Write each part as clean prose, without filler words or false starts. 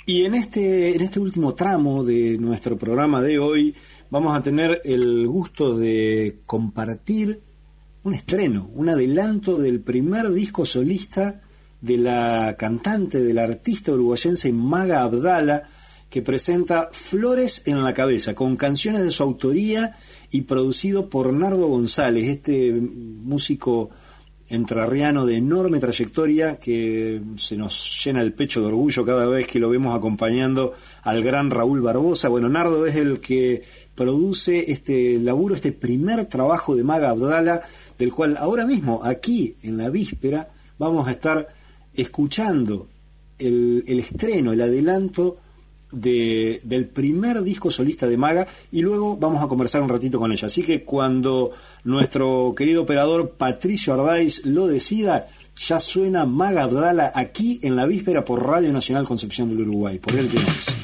Y en este último tramo de nuestro programa de hoy vamos a tener el gusto de compartir un estreno, un adelanto del primer disco solista de la cantante, de la artista uruguayense Maga Abdala, que presenta Flores en la Cabeza, con canciones de su autoría y producido por Nardo González, este músico entrerriano de enorme trayectoria que se nos llena el pecho de orgullo cada vez que lo vemos acompañando al gran Raúl Barbosa. Bueno, Nardo es el que produce este laburo, este primer trabajo de Maga Abdala, del cual ahora mismo, aquí en la víspera, vamos a estar escuchando el estreno, el adelanto del primer disco solista de Maga, y luego vamos a conversar un ratito con ella. Así que cuando nuestro querido operador Patricio Ardáiz lo decida, ya suena Maga Abdala aquí en la víspera por Radio Nacional Concepción del Uruguay, por el que nos...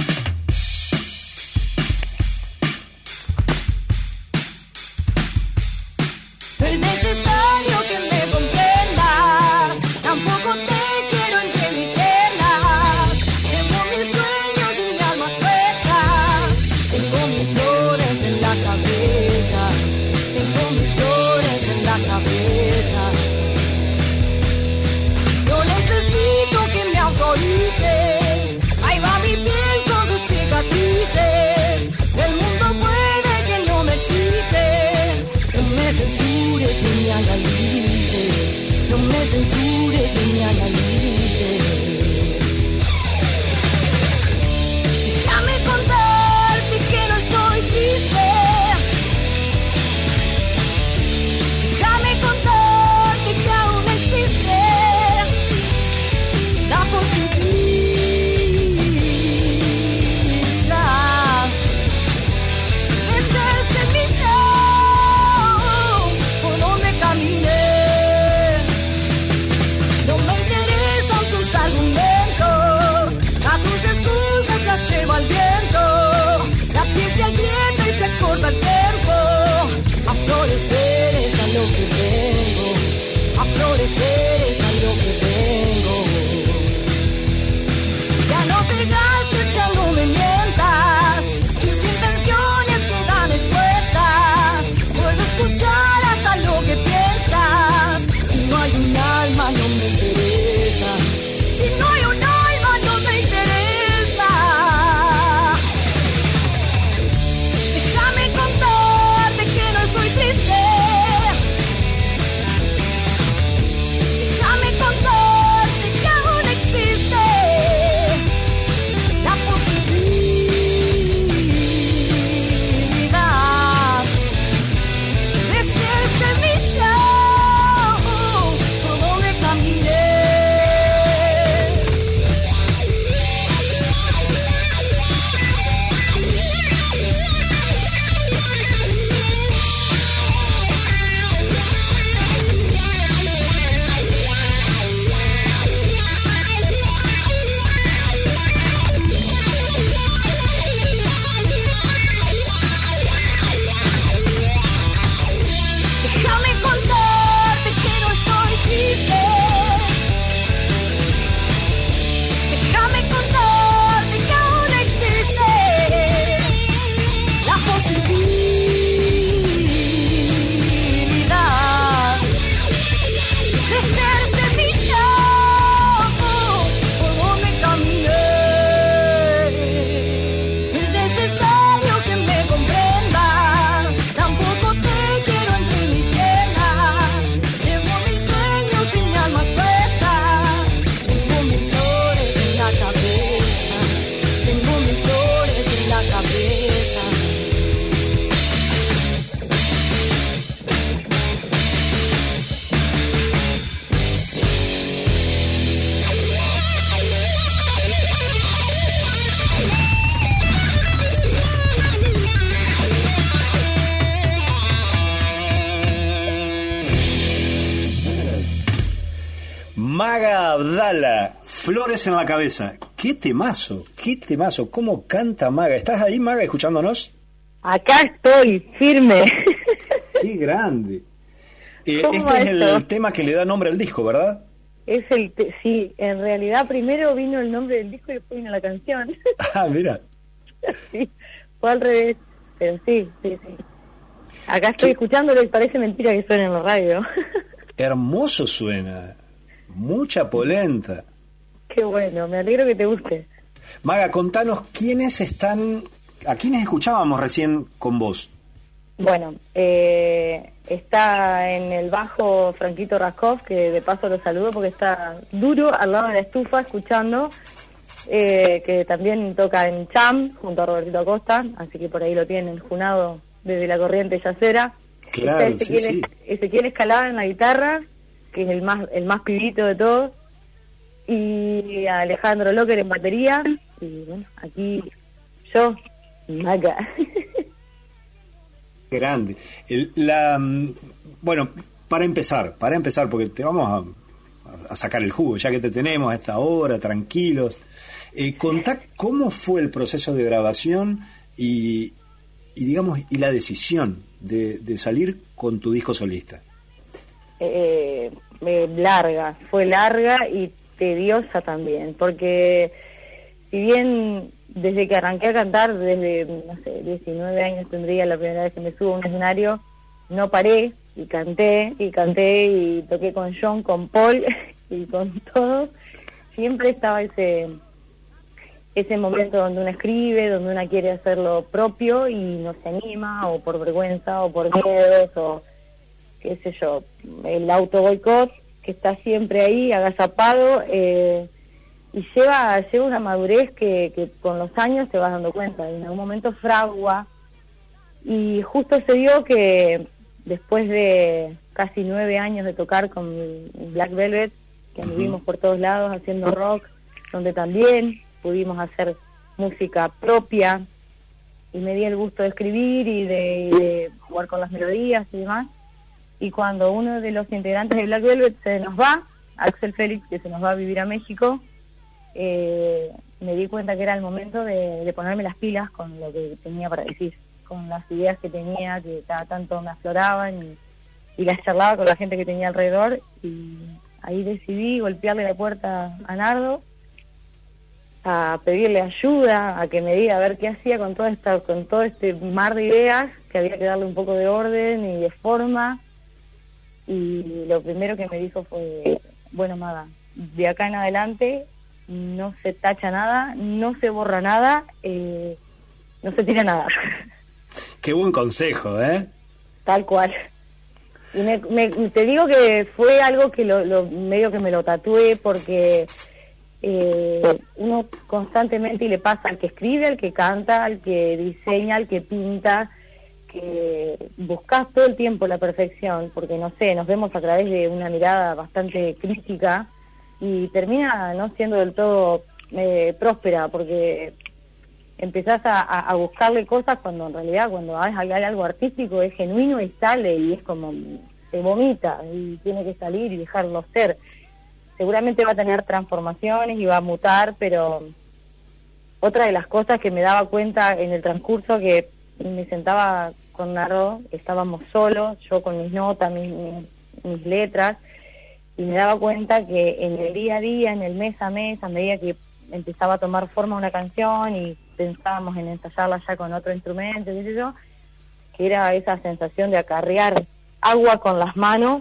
Maga Abdala, Flores en la Cabeza. ¡Qué temazo! ¡Qué temazo! ¿Cómo canta Maga? ¿Estás ahí, Maga, escuchándonos? Acá estoy, firme. ¡Qué grande! Este es el tema que le da nombre al disco, ¿verdad? Sí, en realidad primero vino el nombre del disco y después vino la canción. Ah, mira. Sí, fue al revés, pero sí. Acá estoy escuchándolo y parece mentira que suene en la radio. Hermoso suena, mucha polenta. Qué bueno, me alegro que te guste. Maga, contanos a quiénes escuchábamos recién con vos. Bueno, está en el bajo Franquito Raskov, que de paso lo saludo porque está duro al lado de la estufa escuchando, que también toca en Cham junto a Robertito Acosta, así que por ahí lo tienen junado desde la corriente yacera. Claro, Está Ezequiel Escalada en la guitarra, que es el más pibito de todos, y Alejandro Locker en batería, y bueno, aquí yo, Maga. Grande. Bueno, para empezar, porque te vamos a sacar el jugo, ya que te tenemos a esta hora, tranquilos. Contá cómo fue el proceso de grabación y digamos, y la decisión de salir con tu disco solista. Fue larga y tediosa también, porque si bien desde que arranqué a cantar, desde, no sé, 19 años tendría la primera vez que me subo a un escenario, no paré, y canté, y toqué con John, con Paul, y con todos. Siempre estaba ese momento donde uno escribe, donde uno quiere hacer lo propio y no se anima, o por vergüenza, o por miedos, o qué sé yo, el auto boicot, que está siempre ahí, agazapado, y lleva una madurez que con los años te vas dando cuenta, y en algún momento fragua, y justo se dio que después de casi 9 años de tocar con Black Velvet, que anduvimos por todos lados haciendo rock, donde también pudimos hacer música propia, y me di el gusto de escribir y de jugar con las melodías y demás, y cuando uno de los integrantes de Black Velvet se nos va, Axel Félix, que se nos va a vivir a México, me di cuenta que era el momento de ponerme las pilas con lo que tenía para decir, con las ideas que tenía, que cada tanto me afloraban, y las charlaba con la gente que tenía alrededor, y ahí decidí golpearle la puerta a Nardo, a pedirle ayuda, a que me diga a ver qué hacía con todo este mar de ideas, que había que darle un poco de orden y de forma, y lo primero que me dijo fue: bueno, Maga, de acá en adelante no se tacha nada, no se borra nada, no se tira nada. Qué buen consejo, ¿eh? Tal cual. Y te digo que fue algo que medio que me lo tatué, porque uno constantemente, y le pasa al que escribe, al que canta, al que diseña, al que pinta, que buscas todo el tiempo la perfección, porque no sé, nos vemos a través de una mirada bastante crítica, y termina no siendo del todo próspera, porque empezás a buscarle cosas cuando en realidad cuando hay algo artístico es genuino y sale, y es como se vomita y tiene que salir y dejarlo ser. Seguramente va a tener transformaciones y va a mutar, pero otra de las cosas que me daba cuenta en el transcurso, que me sentaba con Nardo, estábamos solos, yo con mis notas, mis letras, y me daba cuenta que en el día a día, en el mes a mes, a medida que empezaba a tomar forma una canción y pensábamos en ensayarla ya con otro instrumento, qué sé yo, que era esa sensación de acarrear agua con las manos,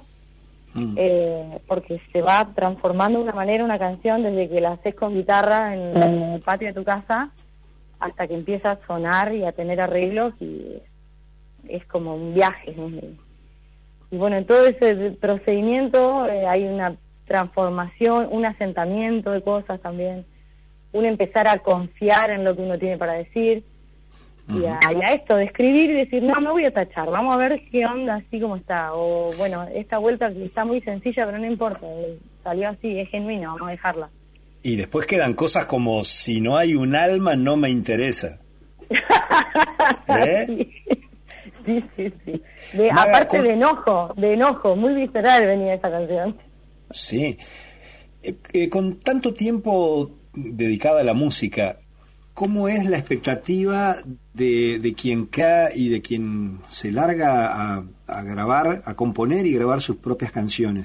porque se va transformando de una manera una canción desde que la haces con guitarra en el patio de tu casa hasta que empieza a sonar y a tener arreglos, y es como un viaje, ¿no? Y bueno, en todo ese procedimiento hay una transformación, un asentamiento de cosas también, uno empezar a confiar en lo que uno tiene para decir, y a esto de escribir y decir, no, me voy a tachar, vamos a ver qué onda así como está, o bueno, esta vuelta que está muy sencilla, pero no importa, salió así, es genuino, vamos a dejarla. Y después quedan cosas como: si no hay un alma, no me interesa. ¿Eh? Sí. Maga, aparte de enojo, muy visceral venía esa canción. Sí. Con tanto tiempo dedicada a la música, ¿cómo es la expectativa de quien cae y de quien se larga a grabar, a componer y grabar sus propias canciones?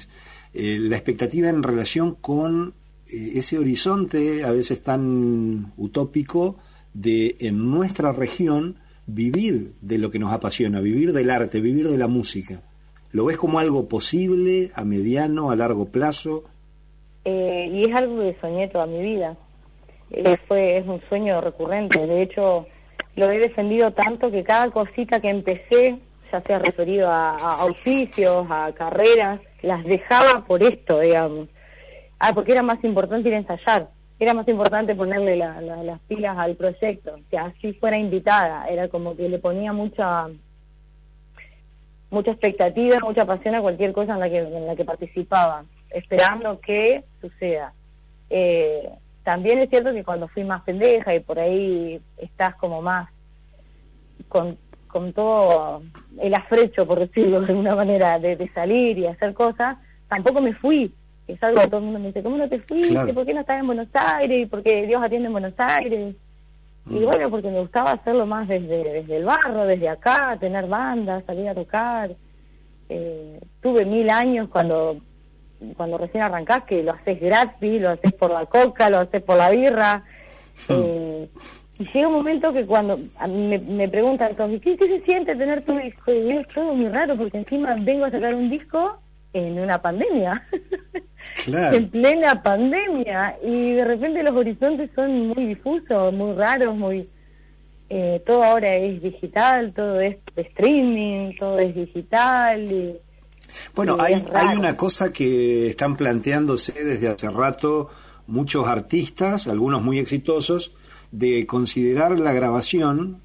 la expectativa en relación con ese horizonte a veces tan utópico de en nuestra región vivir de lo que nos apasiona, vivir del arte, vivir de la música. ¿Lo ves como algo posible a mediano, a largo plazo? Y es algo que soñé toda mi vida. Es un sueño recurrente. De hecho, lo he defendido tanto que cada cosita que empecé, ya sea referido a oficios, a carreras, las dejaba por esto, digamos. Porque era más importante ir a ensayar, era más importante ponerle las pilas al proyecto, que así fuera invitada. Era como que le ponía mucha expectativa, mucha pasión a cualquier cosa en la que participaba, esperando que suceda. También es cierto que cuando fui más pendeja y por ahí estás como más con todo el afrecho, por decirlo de alguna manera, de salir y hacer cosas, tampoco me fui. Es algo que todo el mundo me dice, ¿cómo no te fuiste? Claro. ¿Por qué no estás en Buenos Aires? ¿Y por qué Dios atiende en Buenos Aires? Y bueno, porque me gustaba hacerlo más desde el barro, desde acá, tener bandas, salir a tocar. Tuve 1000 años cuando recién arrancás, que lo haces gratis, lo haces por la coca, lo haces por la birra. Y llega un momento que cuando me preguntan, ¿qué se siente tener tu disco? Y es todo muy raro, porque encima vengo a sacar un disco en una pandemia. Claro. En plena pandemia, y de repente los horizontes son muy difusos, muy raros, todo ahora es digital, todo es streaming, todo es digital. Bueno, hay una cosa que están planteándose desde hace rato muchos artistas, algunos muy exitosos, de considerar la grabación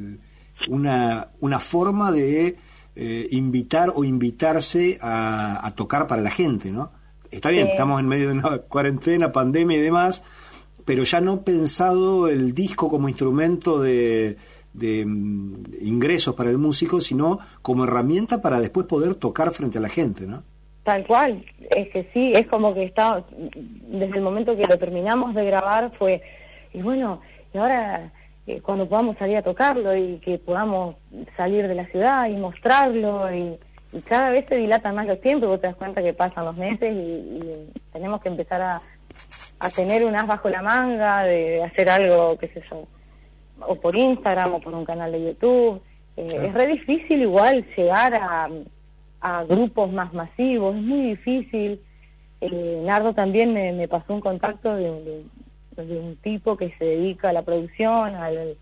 una forma de invitar o invitarse a tocar para la gente, ¿no? Está bien, estamos en medio de una cuarentena, pandemia y demás, pero ya no pensado el disco como instrumento de ingresos para el músico, sino como herramienta para después poder tocar frente a la gente, ¿no? Tal cual, es que sí, es como que desde el momento que lo terminamos de grabar fue, y bueno, y ahora cuando podamos salir a tocarlo y que podamos salir de la ciudad y mostrarlo, y cada vez se dilatan más los tiempos, vos te das cuenta que pasan los meses y tenemos que empezar a tener un as bajo la manga, de hacer algo, qué sé yo, o por Instagram o por un canal de YouTube. Claro. Es re difícil igual llegar a grupos más masivos, es muy difícil. Nardo también me pasó un contacto de un tipo que se dedica a la producción,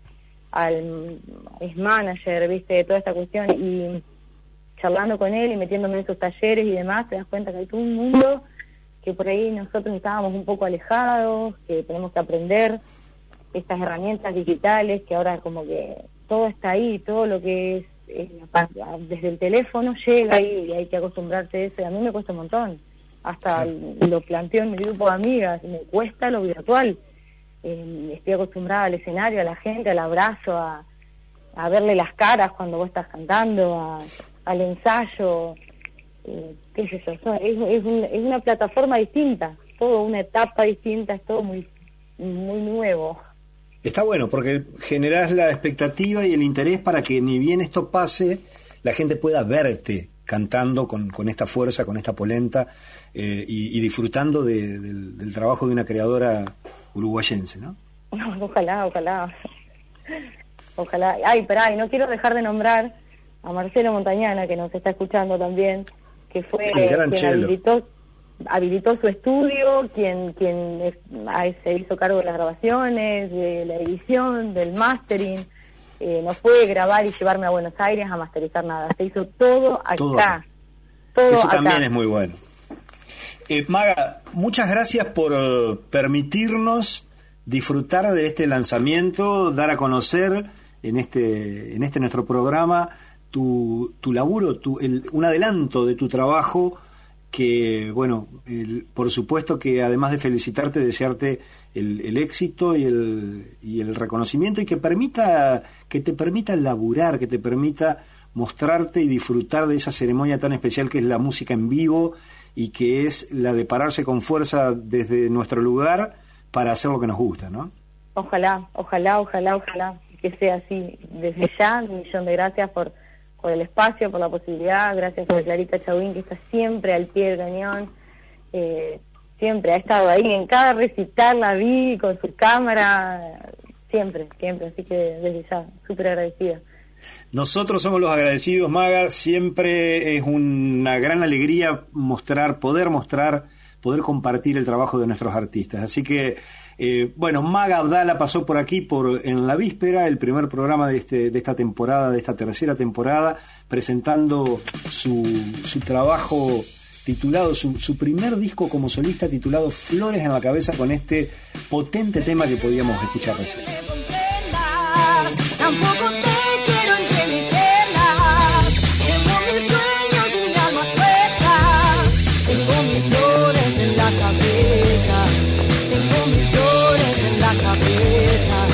es manager, viste, de toda esta cuestión, y charlando con él y metiéndome en sus talleres y demás, te das cuenta que hay todo un mundo que por ahí nosotros estábamos un poco alejados, que tenemos que aprender estas herramientas digitales, que ahora como que todo está ahí, todo lo que es desde el teléfono llega ahí, y hay que acostumbrarse a eso, y a mí me cuesta un montón, hasta lo planteo en mi grupo de amigas, me cuesta lo virtual. Estoy acostumbrada al escenario, a la gente, al abrazo, a verle las caras cuando vos estás cantando, al ensayo, qué sé yo, es una plataforma distinta, todo una etapa distinta, es todo muy, muy nuevo. Está bueno, porque generás la expectativa y el interés para que ni bien esto pase, la gente pueda verte cantando con esta fuerza, con esta polenta, y disfrutando del trabajo de una creadora uruguayense, ¿no? Ojalá. Ay, pará, y no quiero dejar de nombrar a Marcelo Montañana, que nos está escuchando también, que fue quien habilitó su estudio, quien se hizo cargo de las grabaciones, de la edición, del mastering. No pude grabar y llevarme a Buenos Aires a masterizar nada, se hizo todo acá. Todo eso acá. También es muy bueno. Maga, muchas gracias por permitirnos disfrutar de este lanzamiento, dar a conocer en este nuestro programa tu laburo, un adelanto de tu trabajo, que bueno, por supuesto que además de felicitarte, desearte el éxito y el reconocimiento, y que te permita laburar, que te permita mostrarte y disfrutar de esa ceremonia tan especial que es la música en vivo, y que es la de pararse con fuerza desde nuestro lugar para hacer lo que nos gusta, ¿no? Ojalá que sea así. Desde ya, un millón de gracias por el espacio, por la posibilidad, gracias a Clarita Chauvin, que está siempre al pie del cañón, siempre ha estado ahí, en cada recital la vi con su cámara, siempre, así que desde ya, súper agradecida. Nosotros somos los agradecidos, Maga. Siempre es una gran alegría poder compartir el trabajo de nuestros artistas. Así que, bueno, Maga Abdala pasó por aquí en La Víspera, el primer programa de esta temporada, de esta tercera temporada, presentando su trabajo titulado, su primer disco como solista, titulado Flores en la Cabeza, con este potente tema que podíamos escuchar recién. Tampoco te quiero entre mis penas. Tengo mil sueños y mi alma puesta. Tengo mil flores en la cabeza. Tengo mil flores en la cabeza.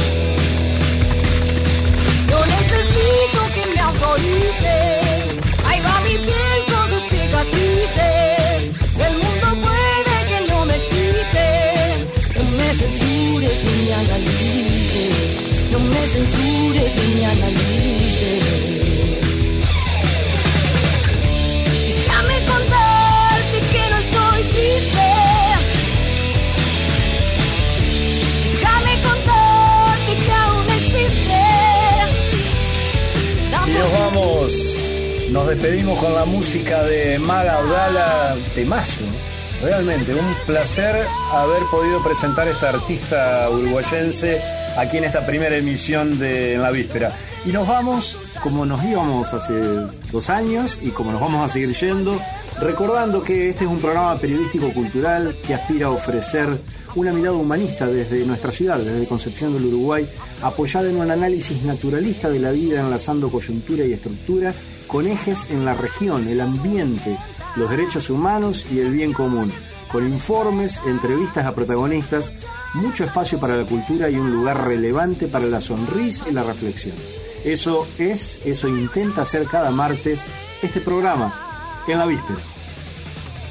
Yo necesito que me autorices. Ahí va mi piel con sus cicatrices. El mundo puede que no me excite. No me censures ni me analices. No me censures ni me analices. Déjame contarte que no estoy triste. Déjame contarte que aún existe. Y nos despedimos con la música de Maga Abdala, temazo. Realmente un placer haber podido presentar a esta artista uruguayense aquí en esta primera emisión de En la Víspera. Y nos vamos, como nos íbamos hace 2 años y como nos vamos a seguir yendo, recordando que este es un programa periodístico-cultural que aspira a ofrecer una mirada humanista desde nuestra ciudad, desde Concepción del Uruguay, apoyada en un análisis naturalista de la vida, enlazando coyuntura y estructura con ejes en la región, el ambiente, los derechos humanos y el bien común, con informes, entrevistas a protagonistas, mucho espacio para la cultura y un lugar relevante para la sonrisa y la reflexión. Eso intenta hacer cada martes este programa, En la Víspera.